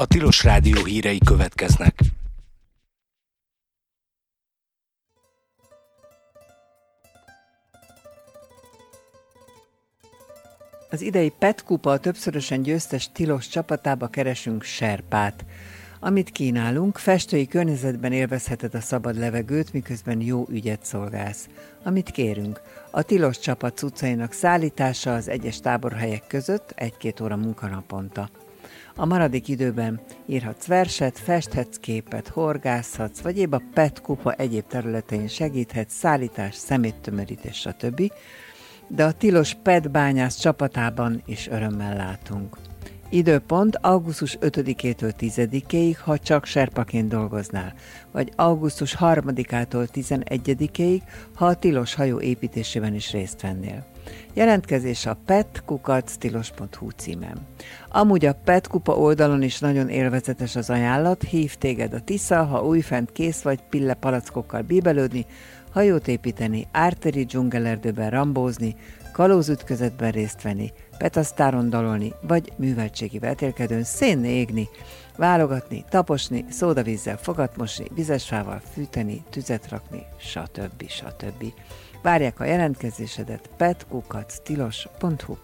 A Tilos Rádió hírei következnek. Az idei PET kupa többszörösen győztes Tilos csapatába keresünk serpát. Amit kínálunk, festői környezetben élvezheted a szabad levegőt, miközben jó ügyet szolgálsz. Amit kérünk, a Tilos csapat cuccainak szállítása az egyes táborhelyek között 1-2 óra munkanaponta. A maradék időben írhatsz verset, festhetsz képet, horgászhatsz, vagy épp a PET kupa egyéb területein segíthetsz, szállítás, szeméttömörítés, stb., de a Tilos PET bányász csapatában is örömmel látunk. Időpont augusztus 5-től 10-ig, ha csak serpaként dolgoznál, vagy augusztus 3-től 11-ig, ha a Tilos hajó építésében is részt vennél. Jelentkezés a pet@tilos.hu címen. Amúgy a PET kupa oldalon is nagyon élvezetes az ajánlat, hív téged a Tisza, ha újfent kész vagy pille palackokkal bíbelődni, hajót építeni, árteri dzsungelerdőben rambózni, kalózütközetben részt venni, petasztáron dalolni, vagy műveltségi vetélkedőn szénné égni, válogatni, taposni, szódavízzel fogat mosni, vizesfával fűteni, tüzet rakni, stb. Várják a jelentkezésedet pet@tilos.hu.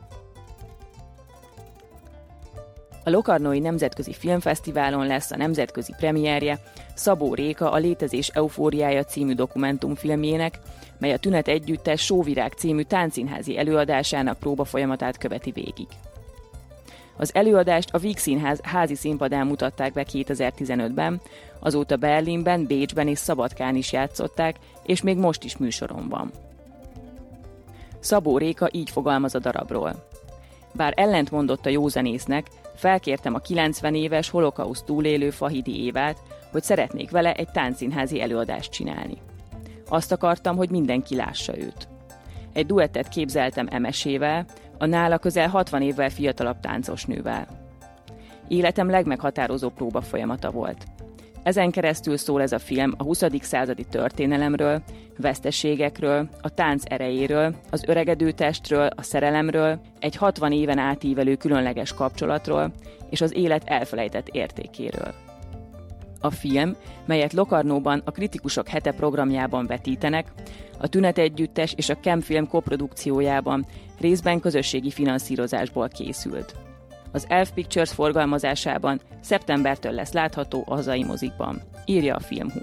A Locarnói Nemzetközi Filmfesztiválon lesz a nemzetközi premierje Szabó Réka a Létezés eufóriája című dokumentumfilmjének, mely a Tünet Együttes Sóvirág című táncszínházi előadásának próbafolyamatát követi végig. Az előadást a Víg Színház házi színpadán mutatták be 2015-ben, azóta Berlinben, Bécsben és Szabadkán is játszották, és még most is műsoron van. Szabó Réka így fogalmaz a darabról. Bár ellentmondott a józanésznek, felkértem a 90 éves holokauszt túlélő Fahidi Évát, hogy szeretnék vele egy táncszínházi előadást csinálni. Azt akartam, hogy mindenki lássa őt. Egy duettet képzeltem Emesével, a nála közel 60 évvel fiatalabb táncosnővel. Életem legmeghatározó próba folyamata volt. Ezen keresztül szól ez a film a 20. századi történelemről, veszteségekről, a tánc erejéről, az öregedő testről, a szerelemről, egy 60 éven átívelő különleges kapcsolatról és az élet elfelejtett értékéről. A film, melyet Locarnóban a Kritikusok Hete programjában vetítenek, a Tünet Együttes és a Chemfilm koprodukciójában részben közösségi finanszírozásból készült. Az Elf Pictures forgalmazásában szeptembertől lesz látható a hazai mozikban, írja a Filmhu.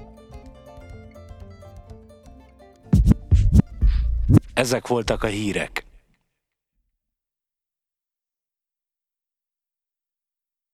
Ezek voltak a hírek.